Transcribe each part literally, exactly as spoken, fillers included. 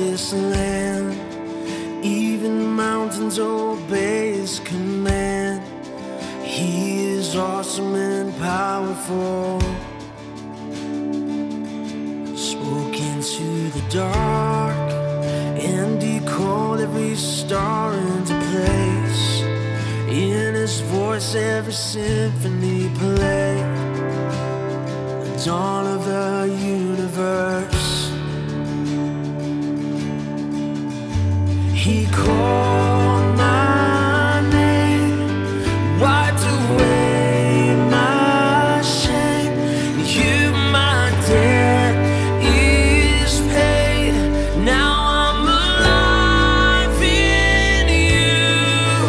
this land. Even mountains obey His command. He is awesome and powerful. Spoke into the dark, and He called every star into place. In His voice every symphony played. The dawn of the universe. He called my name, wiped away my shame. You, my debt is paid. Now I'm alive in You.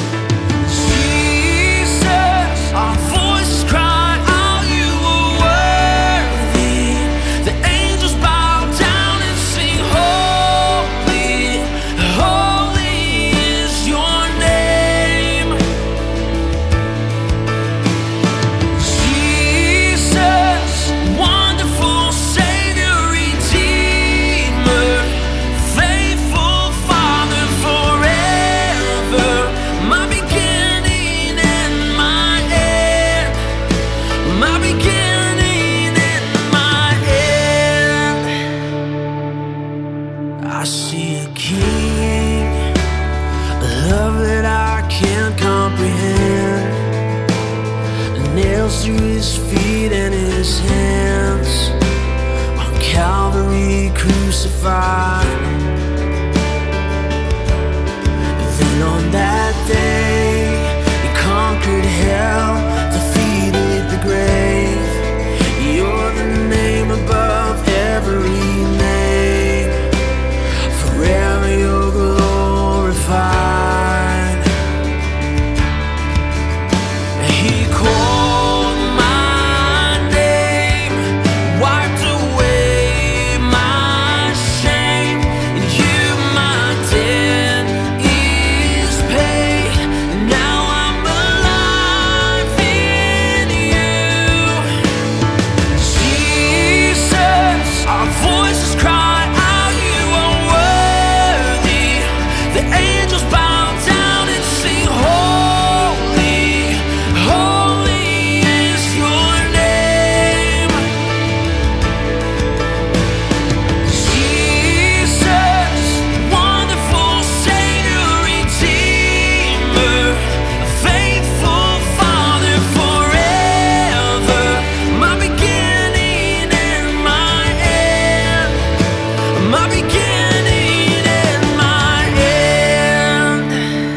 Jesus, our voices cry out, You are worthy. The angels bow down and sing, holy, holy is Your name. Jesus, wonderful Savior, Redeemer, faithful Father forever, my beginning and my end, my beginning and my end. I see a King, a love that I can't comprehend. Nails through His feet and His hands, on Calvary crucified. Then on that day He conquered hell, defeated the grave. You're the name above every name. Forever You're glorified. He called my name, wiped away my shame. And You, my debt is paid. Now I'm alive in You. Jesus, our voices cry out, You are worthy. The angels bow down and sing, holy, holy is Your name. Jesus, wonderful Savior, Redeemer, faithful Father forever, my beginning and my end, my beginning and my end.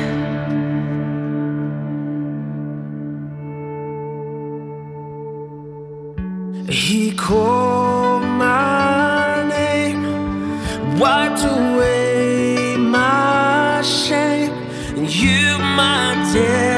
He called my name, wiped away my shame. And You, my debt